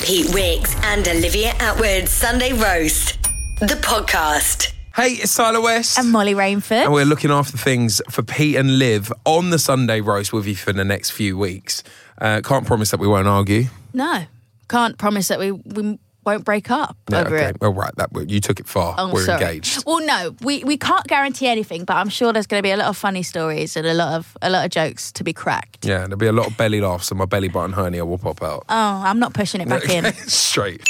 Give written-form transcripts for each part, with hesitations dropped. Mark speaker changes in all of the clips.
Speaker 1: Pete Wicks and Olivia Atwood's Sunday Roast, the podcast.
Speaker 2: Hey, it's Tyler West.
Speaker 3: And Molly Rainford.
Speaker 2: And we're looking after things for Pete and Liv on the Sunday Roast with you for the next few weeks. Can't promise that we won't argue.
Speaker 3: No, can't promise that we won't break up over it.
Speaker 2: Well, right, you took it far. We're
Speaker 3: sorry.
Speaker 2: Engaged.
Speaker 3: Well, no, we can't guarantee anything, but I'm sure there's going to be a lot of funny stories and a lot of jokes to be cracked.
Speaker 2: Yeah, there'll be a lot of belly laughs and my belly button hernia will pop out.
Speaker 3: Oh, I'm not pushing it back in.
Speaker 2: Straight.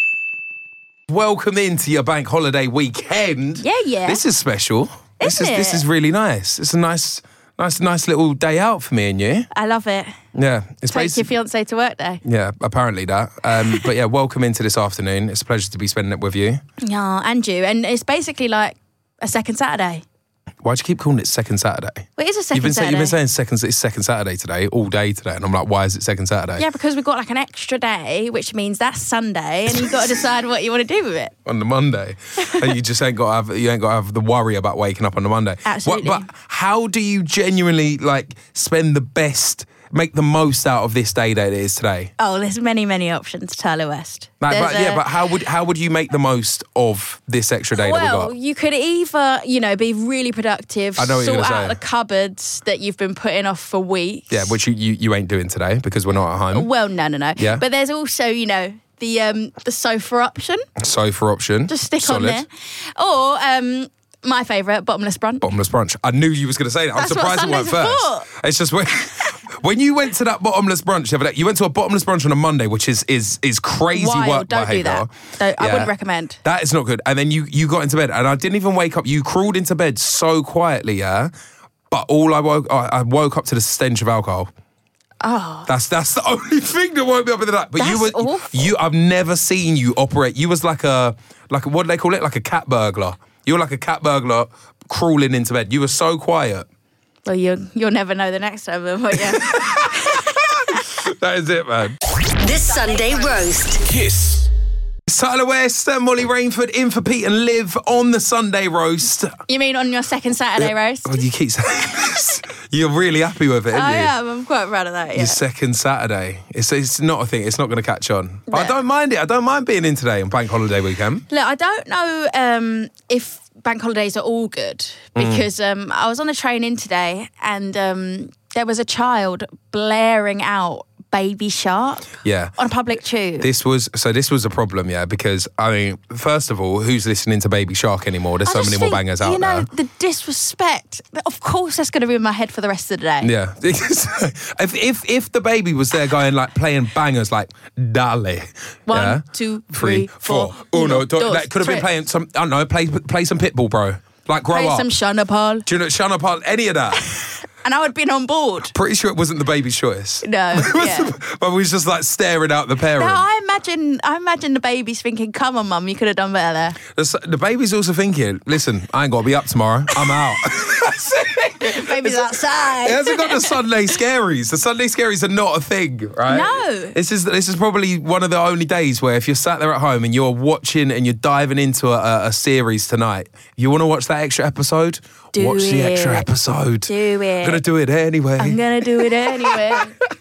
Speaker 2: Welcome into your bank holiday weekend.
Speaker 3: Yeah.
Speaker 2: This is special. This
Speaker 3: Isn't it?
Speaker 2: is really nice. It's a nice little day out for me and you.
Speaker 3: I love it.
Speaker 2: Yeah, it's
Speaker 3: Take your fiancé to work day.
Speaker 2: Yeah, apparently that. But yeah, welcome into this afternoon. It's a pleasure to be spending it with you.
Speaker 3: Yeah, and you. And it's basically like a second Saturday.
Speaker 2: Why'd you keep calling it Second Saturday?
Speaker 3: Well, it is a second Saturday.
Speaker 2: You've been saying it's Second Saturday today, all day today, and I'm like, why is it Second Saturday?
Speaker 3: Yeah, because we've got like an extra day, which means that's Sunday, and you've got to decide what you want to do with it.
Speaker 2: On the Monday. And you just ain't got to have the worry about waking up on the Monday.
Speaker 3: Absolutely.
Speaker 2: But how do you genuinely make the most out of this day that it is today?
Speaker 3: Oh, there's many options, Tyler West.
Speaker 2: But how would you make the most of this extra day that we got?
Speaker 3: Well, you could either, be really productive,
Speaker 2: I know what you're
Speaker 3: sort
Speaker 2: gonna
Speaker 3: out
Speaker 2: say.
Speaker 3: the cupboards that you've been putting off for weeks.
Speaker 2: Yeah, which you ain't doing today because we're not at home.
Speaker 3: Well, no.
Speaker 2: Yeah.
Speaker 3: But there's also, the sofa option.
Speaker 2: Sofa option.
Speaker 3: Just stick
Speaker 2: Solid.
Speaker 3: on there. Or my favourite, bottomless brunch.
Speaker 2: Bottomless brunch. I knew you was going to say that. I'm
Speaker 3: That's
Speaker 2: surprised
Speaker 3: what
Speaker 2: it went
Speaker 3: Sundays are
Speaker 2: first. It's just when you went to that bottomless brunch the other day, you went to a bottomless brunch on a Monday, which is crazy
Speaker 3: Wild.
Speaker 2: work
Speaker 3: Don't
Speaker 2: behaviour.
Speaker 3: do that. I wouldn't recommend.
Speaker 2: That is not good. And then you got into bed, and I didn't even wake up. You crawled into bed so quietly, yeah. But I woke up to the stench of alcohol.
Speaker 3: Oh,
Speaker 2: that's the only thing that woke me up in the night. But
Speaker 3: that's awful.
Speaker 2: I've never seen you operate. You was like a what do they call it? Like a cat burglar. You were like a cat burglar crawling into bed. You were so quiet.
Speaker 3: Well, you'll never know the next time, but yeah.
Speaker 2: That is it, man.
Speaker 1: This Sunday Roast.
Speaker 2: Kiss. Tyler West and Molly Rainford in for Pete and Liv on the Sunday Roast.
Speaker 3: You mean on your second Saturday roast?
Speaker 2: God, you keep saying this. You're really happy with it, aren't you?
Speaker 3: I am. I'm quite proud of that, yeah.
Speaker 2: Your second Saturday. It's not a thing. It's not going to catch on. But
Speaker 3: No.
Speaker 2: I don't mind it. I don't mind being in today on bank holiday weekend.
Speaker 3: Look, I don't know if bank holidays are all good because I was on the train in today and there was a child blaring out Baby Shark on a public tube.
Speaker 2: This was a problem, yeah, because, I mean, first of all, who's listening to Baby Shark anymore? There's so many more bangers out there.
Speaker 3: The disrespect, of course that's going to be in my head for the rest of the day.
Speaker 2: Yeah. if the baby was there going, like, playing bangers like Dale.
Speaker 3: 1, 2, 3, 4.
Speaker 2: Uno,
Speaker 3: dos,
Speaker 2: that could have been
Speaker 3: tres.
Speaker 2: playing some, I don't know, play some Pitbull, bro. Like, grow
Speaker 3: Play
Speaker 2: up.
Speaker 3: some Shana Paul.
Speaker 2: Do you know Shana Paul? Any of that?
Speaker 3: And I would have been on board.
Speaker 2: Pretty sure it wasn't the baby's choice.
Speaker 3: No, yeah.
Speaker 2: But we was just like staring out the parent.
Speaker 3: No, I imagine the baby's thinking, come on, mum, you could have done better there.
Speaker 2: The baby's also thinking, listen, I ain't got to be up tomorrow. I'm out.
Speaker 3: Baby's outside.
Speaker 2: It hasn't got the Sunday scaries. The Sunday scaries are not a thing, right?
Speaker 3: No.
Speaker 2: This is probably one of the only days where if you're sat there at home and you're watching and you're diving into a series tonight, you want to watch that extra episode? Watch the extra episode.
Speaker 3: Do it.
Speaker 2: I'm going to do it anyway.
Speaker 3: I'm going to do it anyway.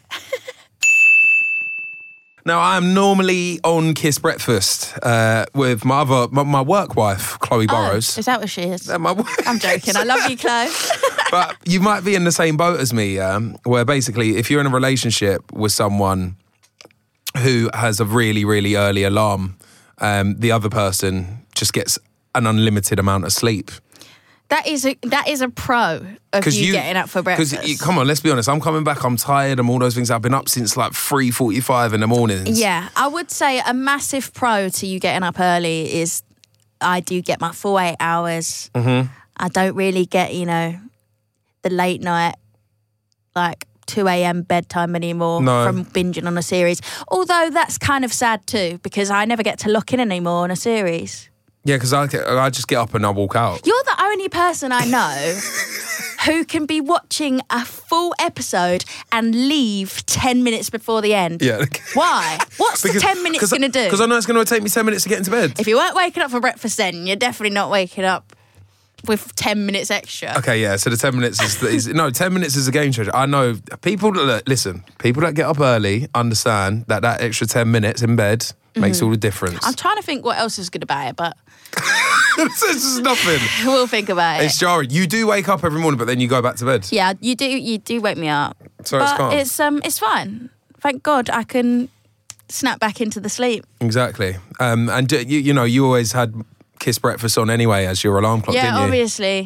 Speaker 2: Now, I'm normally on Kiss Breakfast with my work wife, Chloe Burrows.
Speaker 3: Is that what she is?
Speaker 2: My
Speaker 3: I'm joking. I love you, Chloe.
Speaker 2: But you might be in the same boat as me, where basically if you're in a relationship with someone who has a really, really early alarm, the other person just gets an unlimited amount of sleep.
Speaker 3: That is a pro of you getting up for breakfast.
Speaker 2: Because, come on, let's be honest, I'm coming back, I'm tired, and all those things. I've been up since like 3:45 in the mornings.
Speaker 3: Yeah, I would say a massive pro to you getting up early is I do get my full 8 hours. Mm-hmm. I don't really get, the late night, like 2 a.m. bedtime anymore from binging on a series. Although that's kind of sad too, because I never get to lock in anymore on a series.
Speaker 2: Yeah, because I just get up and I walk out.
Speaker 3: You're the only person I know who can be watching a full episode and leave 10 minutes before the end.
Speaker 2: Yeah.
Speaker 3: Why? What's the 10 minutes going to do?
Speaker 2: Because I know it's going to take me 10 minutes to get into bed.
Speaker 3: If you weren't waking up for breakfast then, you're definitely not waking up with 10 minutes extra.
Speaker 2: Okay, yeah. So the 10 minutes is 10 minutes is a game changer. I know people listen. People that get up early understand that extra 10 minutes in bed makes all the difference.
Speaker 3: I'm trying to think what else is good about it, but
Speaker 2: This is nothing.
Speaker 3: we'll think about it.
Speaker 2: It's jarring. You do wake up every morning, but then you go back to bed.
Speaker 3: Yeah, you do wake me up.
Speaker 2: So it's calm.
Speaker 3: It's fine. Thank God I can snap back into the sleep.
Speaker 2: Exactly. And you always had Kiss breakfast on anyway as your alarm clock,
Speaker 3: Yeah,
Speaker 2: didn't you?
Speaker 3: obviously.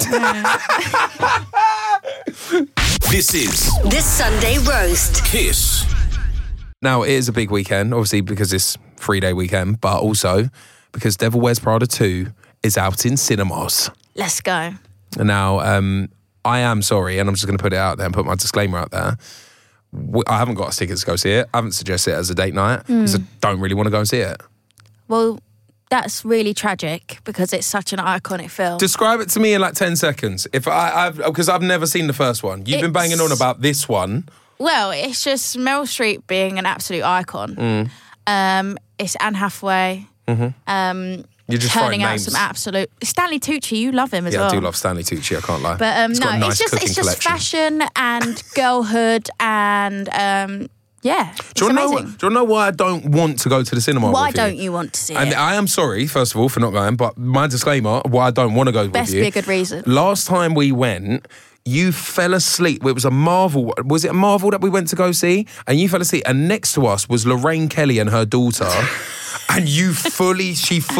Speaker 4: This is
Speaker 1: This Sunday roast.
Speaker 4: Kiss.
Speaker 2: Now, it is a big weekend, obviously because it's 3-day weekend, but also because Devil Wears Prada 2 is out in cinemas.
Speaker 3: Let's go.
Speaker 2: Now, I am sorry, and I'm just going to put it out there and put my disclaimer out there. I haven't got a ticket to go see it. I haven't suggested it as a date night because I don't really want to go and see it.
Speaker 3: Well, that's really tragic because it's such an iconic film.
Speaker 2: Describe it to me in like 10 seconds. Because I've never seen the first one. You've been banging on about this one.
Speaker 3: Well, it's just Meryl Streep being an absolute icon. It's Anne Hathaway.
Speaker 2: You're just
Speaker 3: turning
Speaker 2: throwing
Speaker 3: out
Speaker 2: names.
Speaker 3: some absolute Stanley Tucci. You love him as
Speaker 2: Yeah,
Speaker 3: well.
Speaker 2: I do love Stanley Tucci, I can't lie.
Speaker 3: But
Speaker 2: He's got a
Speaker 3: no,
Speaker 2: nice
Speaker 3: it's
Speaker 2: cooking
Speaker 3: just
Speaker 2: collection.
Speaker 3: fashion and girlhood and yeah, it's
Speaker 2: Do you
Speaker 3: amazing.
Speaker 2: want to know why I don't want to go to the cinema
Speaker 3: Why
Speaker 2: with
Speaker 3: don't you want to see
Speaker 2: And
Speaker 3: it?
Speaker 2: I am sorry, first of all, for not going, but my disclaimer, why I don't want to go
Speaker 3: Best
Speaker 2: with you.
Speaker 3: be a good reason.
Speaker 2: Last time we went, you fell asleep. It was a Marvel. Was it a Marvel that we went to go see? And you fell asleep. And next to us was Lorraine Kelly and her daughter. And you fully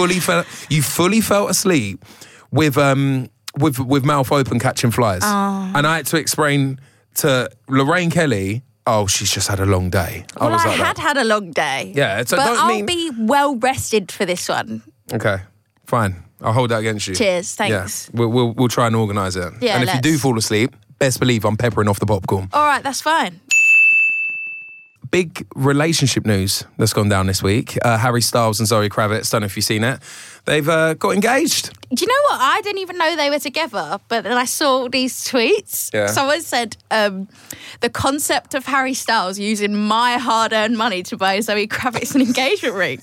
Speaker 2: fell asleep with mouth open catching flies.
Speaker 3: Oh.
Speaker 2: And I had to explain to Lorraine Kelly, oh, she's just had a long day.
Speaker 3: Well,
Speaker 2: was
Speaker 3: I
Speaker 2: like that.
Speaker 3: had a long day.
Speaker 2: Yeah, so
Speaker 3: but
Speaker 2: don't
Speaker 3: I'll
Speaker 2: mean-
Speaker 3: be well rested for this one.
Speaker 2: Okay, fine. I'll hold that against you.
Speaker 3: Cheers, thanks.
Speaker 2: Yeah, we'll try and organise it.
Speaker 3: Yeah,
Speaker 2: and if you do
Speaker 3: let's.
Speaker 2: fall asleep, best believe I'm peppering off the popcorn.
Speaker 3: All right, that's fine.
Speaker 2: Big relationship news that's gone down this week. Harry Styles and Zoe Kravitz, don't know if you've seen it. They've got engaged.
Speaker 3: Do you know what? I didn't even know they were together, but then I saw these tweets.
Speaker 2: Yeah.
Speaker 3: Someone said the concept of Harry Styles using my hard-earned money to buy Zoe Kravitz an engagement ring.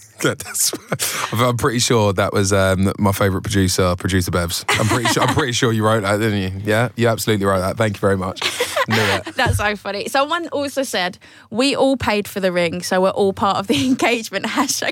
Speaker 2: I'm pretty sure that was my favourite producer Bevs. I'm pretty sure you wrote that, didn't you? Yeah, you absolutely wrote that. Thank you very much. Knew it.
Speaker 3: That's so funny. Someone also said, we all paid for the ring, so we're all part of the engagement. Hashtag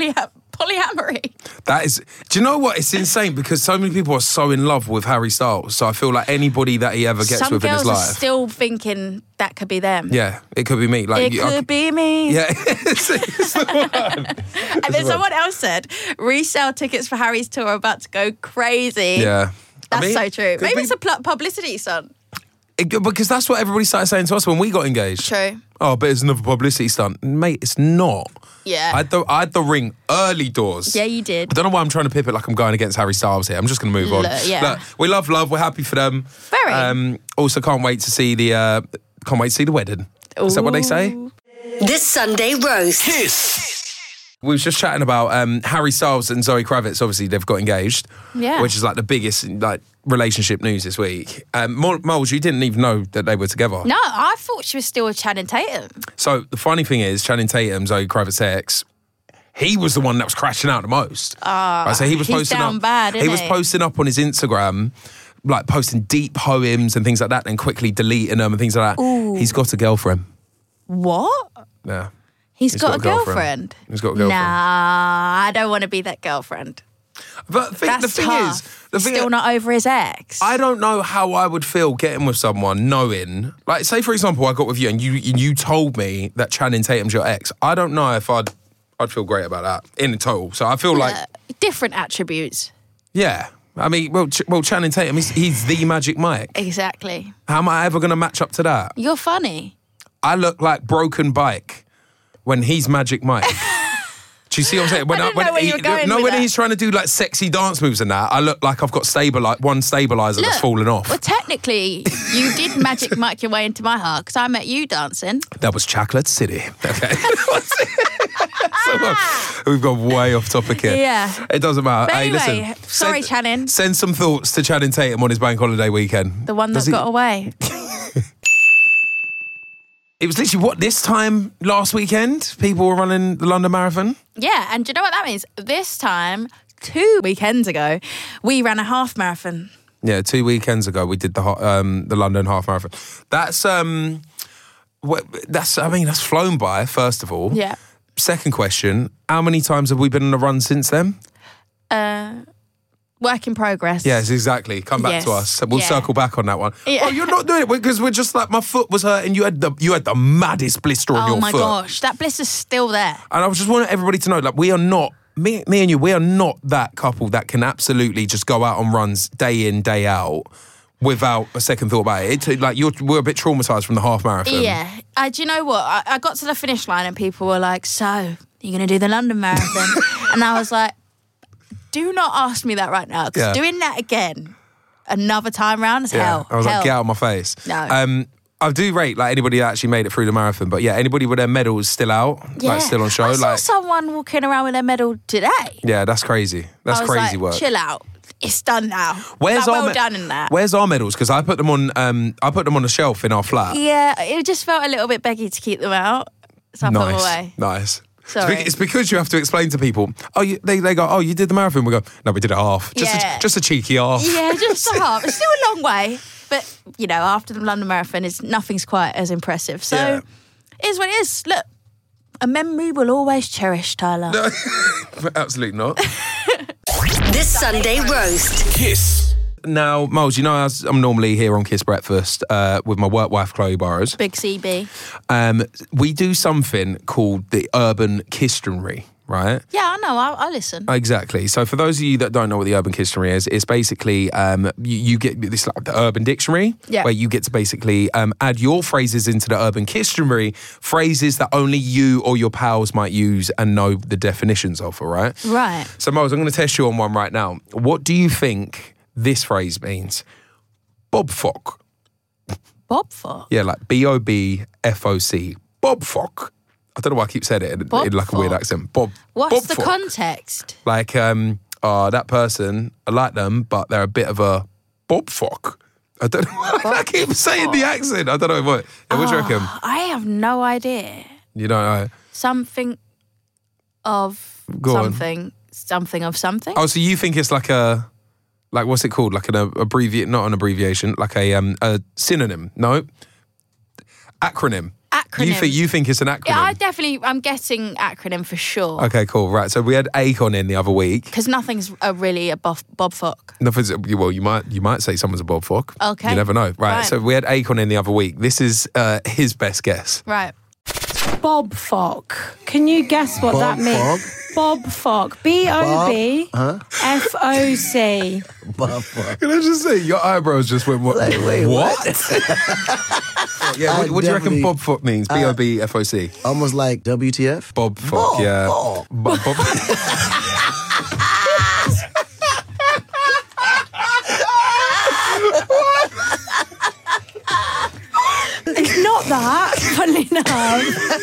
Speaker 3: polyamory.
Speaker 2: That is, do you know what? It's insane because so many people are so in love with Harry Styles. So I feel like anybody that he ever gets
Speaker 3: Some
Speaker 2: with in his
Speaker 3: girls are
Speaker 2: life.
Speaker 3: still thinking that could be them.
Speaker 2: Yeah, it could be me. Like
Speaker 3: It could be me.
Speaker 2: Yeah, it's the one.
Speaker 3: And then someone else said, resale tickets for Harry's tour are about to go crazy.
Speaker 2: Yeah.
Speaker 3: That's so true.
Speaker 2: could
Speaker 3: Maybe
Speaker 2: be-
Speaker 3: it's a publicity stunt.
Speaker 2: because that's what everybody started saying to us when we got engaged.
Speaker 3: True.
Speaker 2: Oh, but it's another publicity stunt. Mate, it's not.
Speaker 3: Yeah.
Speaker 2: I had the ring early doors.
Speaker 3: Yeah, you did.
Speaker 2: I don't know why I'm trying to pip it like I'm going against Harry Styles here. I'm just going to move on.
Speaker 3: Yeah.
Speaker 2: Look, we love love. We're happy for them.
Speaker 3: Very.
Speaker 2: Also, can't wait to see the wedding. Is that what they say?
Speaker 1: This Sunday roast.
Speaker 4: Kiss.
Speaker 2: We was just chatting about Harry Styles and Zoe Kravitz. Obviously, they've got engaged.
Speaker 3: Yeah.
Speaker 2: Which is like the biggest relationship news this week. Moles, you didn't even know that they were together.
Speaker 3: No, I thought she was still with Channing Tatum.
Speaker 2: So the funny thing is, Channing Tatum, Zoe Kravitz's ex, he was the one that was crashing out the most. So he was
Speaker 3: he's
Speaker 2: posting
Speaker 3: down
Speaker 2: up.
Speaker 3: bad, isn't
Speaker 2: he was
Speaker 3: he?
Speaker 2: posting up on his Instagram, like posting deep poems and things like that, and quickly deleting them and things like that.
Speaker 3: Ooh.
Speaker 2: He's got a girlfriend.
Speaker 3: What?
Speaker 2: Yeah.
Speaker 3: He's got a girlfriend.
Speaker 2: He's got a girlfriend.
Speaker 3: Nah, I don't want to be that girlfriend.
Speaker 2: But the
Speaker 3: That's
Speaker 2: thing
Speaker 3: tough.
Speaker 2: is, the thing
Speaker 3: Still not over his ex.
Speaker 2: I don't know how I would feel getting with someone knowing, like, say for example, I got with you and you told me that Channing Tatum's your ex. I don't know if I'd feel great about that in total. So I feel like,
Speaker 3: Different attributes.
Speaker 2: yeah. I mean, well, Channing Tatum, he's the Magic Mike.
Speaker 3: Exactly.
Speaker 2: How am I ever going to match up to that?
Speaker 3: You're funny.
Speaker 2: I look like Broken Bike when he's Magic Mike. Do you see what I'm saying?
Speaker 3: I didn't know where you were going with
Speaker 2: when
Speaker 3: that.
Speaker 2: he's trying to do like sexy dance moves and that, I look like I've got one stabilizer that's
Speaker 3: Look,
Speaker 2: fallen off.
Speaker 3: Well, technically, you did Magic Mike your way into my heart because I met you dancing.
Speaker 2: That was Chocolate City. Okay. So, we've gone way off topic here.
Speaker 3: Yeah.
Speaker 2: It doesn't matter.
Speaker 3: But
Speaker 2: Hey,
Speaker 3: anyway,
Speaker 2: listen.
Speaker 3: sorry, Channing.
Speaker 2: Send some thoughts to Channing Tatum on his bank holiday weekend.
Speaker 3: The one that
Speaker 2: Does he-
Speaker 3: got away.
Speaker 2: It was literally this time last weekend? People were running the London Marathon?
Speaker 3: Yeah, and do you know what that means? This time, 2 weekends ago, we ran a half marathon.
Speaker 2: Yeah, 2 weekends ago we did the London Half Marathon. That's that's flown by, first of all.
Speaker 3: Yeah.
Speaker 2: Second question, how many times have we been on a run since then?
Speaker 3: Work in progress.
Speaker 2: Yes, exactly. Come back to us. We'll circle back on that one.
Speaker 3: Yeah.
Speaker 2: Oh, you're not doing it because we're just like, my foot was hurting. You had the maddest blister on your foot.
Speaker 3: Oh my gosh, that blister's still there.
Speaker 2: And I just want everybody to know, like, we are not, me and you, we are not that couple that can absolutely just go out on runs day in, day out without a second thought about it. We're a bit traumatised from the half marathon.
Speaker 3: Yeah. Do you know what? I got to the finish line and people were like, so, you're going to do the London Marathon? And I was like, do not ask me that right now, because doing that again another time round is hell.
Speaker 2: I was like, get out of my face.
Speaker 3: No.
Speaker 2: I do rate like anybody that actually made it through the marathon, but yeah, anybody with their medals still out, like still on show.
Speaker 3: I saw someone walking around with their medal today.
Speaker 2: Yeah, that's crazy. That's crazy work.
Speaker 3: Chill out. It's done now. Done in that.
Speaker 2: Where's our medals? Because I put them on the shelf in our flat.
Speaker 3: Yeah, it just felt a little bit beggy to keep them out, so I put them away.
Speaker 2: Nice.
Speaker 3: Sorry.
Speaker 2: It's because you have to explain to people. Oh, they go, oh, you did the marathon. We go, no, we did it half. Just a cheeky half.
Speaker 3: Yeah, just a half. It's still a long way, but you know, after the London Marathon, nothing's quite as impressive. So it is what it is. Look, a memory we'll always cherish, Tyler.
Speaker 2: No, absolutely not.
Speaker 1: This Sunday roast.
Speaker 4: Kiss.
Speaker 2: Now, Moles, you know, I'm normally here on Kiss Breakfast with my work wife, Chloe Burrows.
Speaker 3: Big CB.
Speaker 2: We do something called the Urban Kistonary, right?
Speaker 3: Yeah, I know. I listen.
Speaker 2: Exactly. So for those of you that don't know what the Urban Kistonary is, it's basically you get this like the Urban Dictionary, where you get to basically add your phrases into the Urban Kistonary, phrases that only you or your pals might use and know the definitions of, all right?
Speaker 3: Right.
Speaker 2: So, Moles, I'm going to test you on one right now. What do you think this phrase means? Bobfock.
Speaker 3: Bobfock?
Speaker 2: Yeah, like BOBFOC. Bobfock. I don't know why I keep saying it in like a weird accent.
Speaker 3: What's the
Speaker 2: Bobfock.
Speaker 3: context?
Speaker 2: Like, that person, I like them, but they're a bit of a bobfock. I don't know why I keep saying the accent. I don't know what. What do you reckon?
Speaker 3: I have no idea.
Speaker 2: You don't know?
Speaker 3: Something of something. Something of something?
Speaker 2: Oh, so you think it's like what's it called? Like an abbreviation, not an abbreviation, like a synonym? No? Acronym.
Speaker 3: Acronym.
Speaker 2: You think it's an acronym?
Speaker 3: Yeah, I'm guessing acronym for sure.
Speaker 2: Okay, cool. Right, so we had ACON in the other week.
Speaker 3: Because nothing's really a bobfock.
Speaker 2: Nothing's, well, you might say someone's a bobfock.
Speaker 3: Okay.
Speaker 2: You never know. Right, so we had ACON in the other week. This is his best guess.
Speaker 3: Right.
Speaker 5: Bobfock. Can you guess what that means? Bobfock. BOBFOC.
Speaker 6: Bobfock.
Speaker 2: Can I just say, your eyebrows just went, what?
Speaker 6: Wait, what?
Speaker 2: Yeah, what do you reckon Bobfock means? BOBFOC.
Speaker 6: Almost like WTF?
Speaker 2: Bobfock, yeah. Bob.
Speaker 5: It's not that, funnily enough.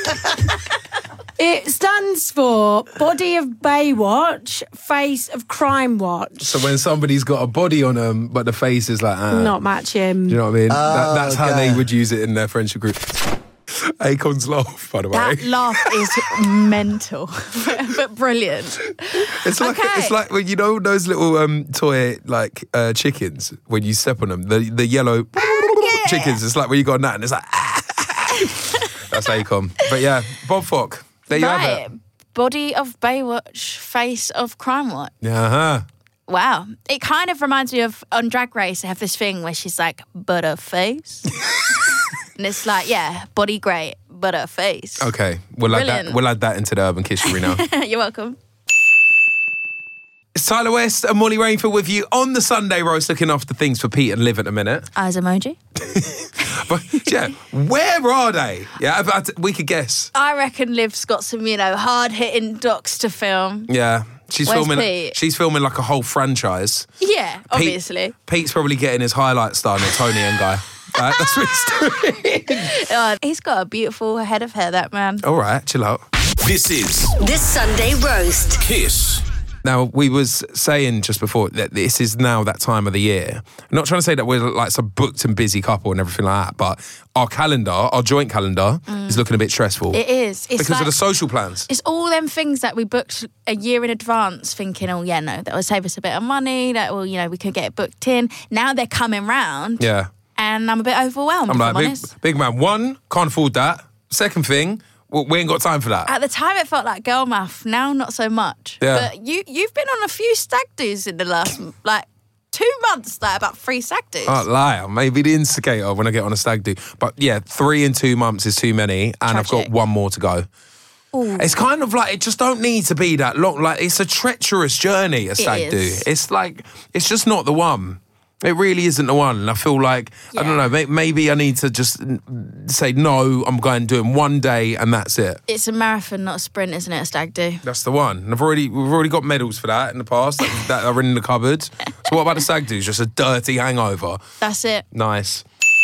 Speaker 5: It stands for Body of Baywatch, Face of Crime Watch.
Speaker 2: So when somebody's got a body on them, but the face is like,
Speaker 5: not matching.
Speaker 2: Do you know what I mean? That's how they would use it in their friendship group. Acon's laugh, by the way.
Speaker 3: That laugh is mental, but brilliant.
Speaker 2: It's like when you know those little toy like chickens when you step on them, the yellow chickens. It's like when you got that and it's like that's Acon. But yeah, Bobfock. There you have it.
Speaker 3: Body of Baywatch, Face of Crime Watch.
Speaker 2: Yeah.
Speaker 3: Wow. It kind of reminds me of on Drag Race, they have this thing where she's like, but her face. And it's like, yeah, body great, but her face.
Speaker 2: Okay, we'll add that into the Urban Kishery now.
Speaker 3: You're welcome.
Speaker 2: It's Tyler West and Molly Rainford with you on the Sunday roast, looking after things for Pete and Liv at the minute.
Speaker 3: Eyes emoji.
Speaker 2: But yeah, where are they? Yeah, we could guess.
Speaker 3: I reckon Liv's got some, hard-hitting docs to film.
Speaker 2: Yeah. She's
Speaker 3: Where's
Speaker 2: filming.
Speaker 3: Pete?
Speaker 2: She's filming like a whole franchise.
Speaker 3: Yeah, obviously.
Speaker 2: Pete's probably getting his highlight star, the Tony and guy. That's what he's doing.
Speaker 3: He's got a beautiful head of hair, that man.
Speaker 2: All right, chill out.
Speaker 4: This is
Speaker 1: This Sunday roast.
Speaker 4: Kiss.
Speaker 2: Now, we was saying just before that this is now that time of the year. I'm not trying to say that we're like some booked and busy couple and everything like that, but our calendar, our joint calendar, is looking a bit stressful.
Speaker 3: It is. It's
Speaker 2: because of the social plans.
Speaker 3: It's all them things that we booked a year in advance thinking, oh, yeah, no, that will save us a bit of money, that will, we could get it booked in. Now they're coming round.
Speaker 2: Yeah.
Speaker 3: And I'm a bit overwhelmed,
Speaker 2: I'm
Speaker 3: if
Speaker 2: like,
Speaker 3: I'm honest.
Speaker 2: big man, one, can't afford that. Second thing, we ain't got time for that.
Speaker 3: At the time, it felt like girl math. Now, not so much.
Speaker 2: Yeah.
Speaker 3: But you've been on a few stag do's in the last, 2 months, about 3 stag do's.
Speaker 2: I can't lie, I may be the instigator when I get on a stag do. But yeah, 3 in 2 months is too many, and I've got
Speaker 3: Tragic.
Speaker 2: 1 more to go.
Speaker 3: Ooh.
Speaker 2: It's kind of like, it just don't need to be that long. Like, it's a treacherous journey, a stag do.
Speaker 3: is.
Speaker 2: It's like, it's just not the one. It really isn't the one. And I feel like, I don't know, maybe I need to just say, no, I'm going doing 1 day and that's it.
Speaker 3: It's a marathon, not a sprint, isn't it, a stag do?
Speaker 2: That's the one. And we've already got medals for that in the past that are in the cupboard. So what about the stag do? Just a dirty hangover.
Speaker 3: That's it.
Speaker 2: Nice.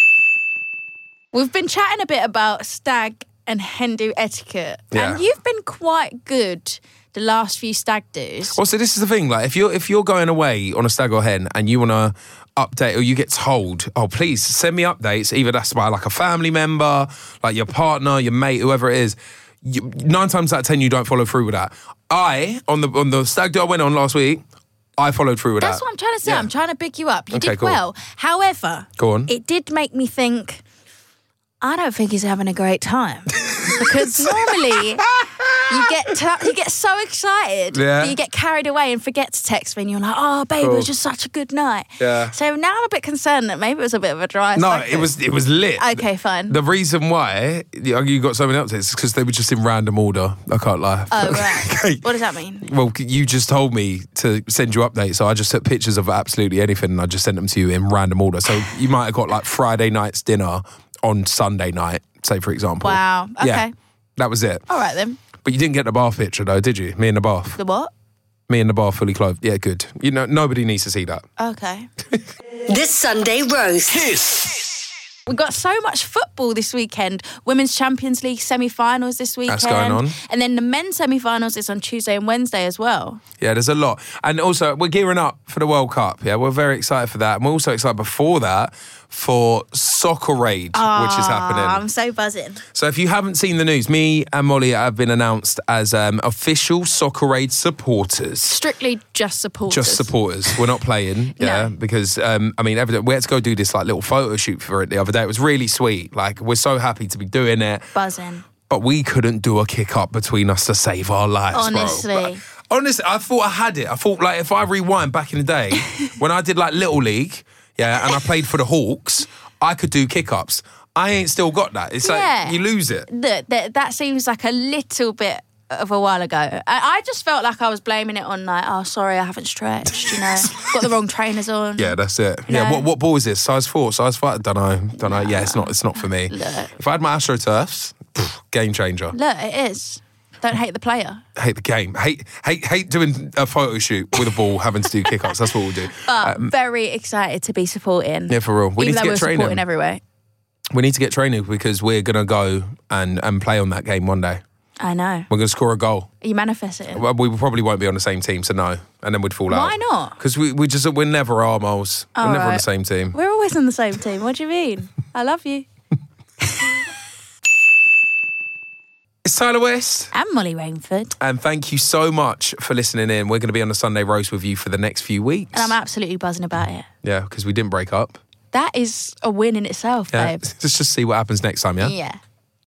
Speaker 3: We've been chatting a bit about stag and Hindu etiquette.
Speaker 2: Yeah.
Speaker 3: And you've been quite good the last few stag do's.
Speaker 2: Well, so this is the thing. Like, if you're going away on a stag or hen and you want to update, or you get told, oh, please send me updates, either that's by like a family member, like your partner, your mate, whoever it is, 9 times out of 10 you don't follow through with that. On the stag do I went on last week, I followed through with
Speaker 3: That's
Speaker 2: that.
Speaker 3: what I'm trying to say.
Speaker 2: Yeah.
Speaker 3: I'm trying to big you up. You
Speaker 2: Okay,
Speaker 3: did
Speaker 2: cool.
Speaker 3: well. However,
Speaker 2: Go on.
Speaker 3: it did make me think, I don't think he's having a great time. Because normally you get so excited
Speaker 2: Yeah.
Speaker 3: that you get carried away and forget to text me and you're like, oh, babe, it was just such a good night.
Speaker 2: Yeah.
Speaker 3: So now I'm a bit concerned that maybe it was a bit of a dry
Speaker 2: No,
Speaker 3: stag do.
Speaker 2: it was lit.
Speaker 3: Okay, fine.
Speaker 2: The reason why you got so many updates is because they were just in random order. I can't lie.
Speaker 3: Oh, right.
Speaker 2: Okay.
Speaker 3: What does that mean?
Speaker 2: Well, you just told me to send you updates, so I just took pictures of absolutely anything and I just sent them to you in random order. So you might have got like Friday night's dinner on Sunday night, say for example.
Speaker 3: Wow. Okay.
Speaker 2: Yeah, that was it.
Speaker 3: All right then.
Speaker 2: But you didn't get the bath picture though, did you? Me in the bath.
Speaker 3: The what?
Speaker 2: Me in the bath, fully clothed. Yeah, good. Nobody needs to see that.
Speaker 3: Okay.
Speaker 1: This Sunday roast.
Speaker 4: Kiss.
Speaker 3: We've got so much football this weekend. Women's Champions League semi-finals this weekend.
Speaker 2: That's going on.
Speaker 3: And then the men's semi-finals is on Tuesday and Wednesday as well.
Speaker 2: Yeah, there's a lot. And also, we're gearing up for the World Cup. Yeah, we're very excited for that. And we're also excited before that for Soccerade, which is happening.
Speaker 3: I'm so buzzing.
Speaker 2: So if you haven't seen the news, me and Molly have been announced as official Soccerade supporters.
Speaker 3: Strictly just supporters.
Speaker 2: Just supporters. We're not playing, yeah,
Speaker 3: No.
Speaker 2: because, we had to go do this like little photo shoot for it the other day. It was really sweet. Like, we're so happy to be doing it.
Speaker 3: Buzzing.
Speaker 2: But we couldn't do a kick-up between us to save our lives,
Speaker 3: Honestly.
Speaker 2: bro. Honestly, I thought I had it. I thought, like, if I rewind back in the day, when I did, like, Little League, yeah, and I played for the Hawks, I could do kick-ups. I ain't still got that. It's
Speaker 3: Yeah.
Speaker 2: like, you lose it.
Speaker 3: That seems like a little bit of a while ago. I just felt like I was blaming it on like, oh, sorry, I haven't stretched, got the wrong trainers on.
Speaker 2: Yeah, that's it.
Speaker 3: You
Speaker 2: Yeah,
Speaker 3: know?
Speaker 2: what ball is this? Size 4, size 5? Don't know. Yeah, it's not for me.
Speaker 3: Look.
Speaker 2: If I had my AstroTurfs, game changer.
Speaker 3: Look, it is. Don't hate the player.
Speaker 2: Hate the game. Hate doing a photo shoot with a ball, having to do kick-ups. That's what we'll do.
Speaker 3: But very excited to be supporting.
Speaker 2: Yeah, for real. We
Speaker 3: Even
Speaker 2: need to
Speaker 3: though
Speaker 2: get
Speaker 3: we're
Speaker 2: training.
Speaker 3: supporting every way.
Speaker 2: We need to get training because we're going to go and play on that game one day.
Speaker 3: I know.
Speaker 2: We're going to score a goal.
Speaker 3: Are you manifesting?
Speaker 2: Well, we probably won't be on the same team, so no. And then we'd fall out.
Speaker 3: Why not?
Speaker 2: Because we're never our moles. We're never on the
Speaker 3: right.
Speaker 2: same team.
Speaker 3: We're always on the same team. What do you mean? I love you.
Speaker 2: It's Tyler West.
Speaker 3: And Molly Rainford.
Speaker 2: And thank you so much for listening in. We're going to be on the Sunday roast with you for the next few weeks.
Speaker 3: And I'm absolutely buzzing about it.
Speaker 2: Yeah, because we didn't break up.
Speaker 3: That is a win in itself,
Speaker 2: Yeah.
Speaker 3: babe.
Speaker 2: Let's just see what happens next time, yeah?
Speaker 3: Yeah.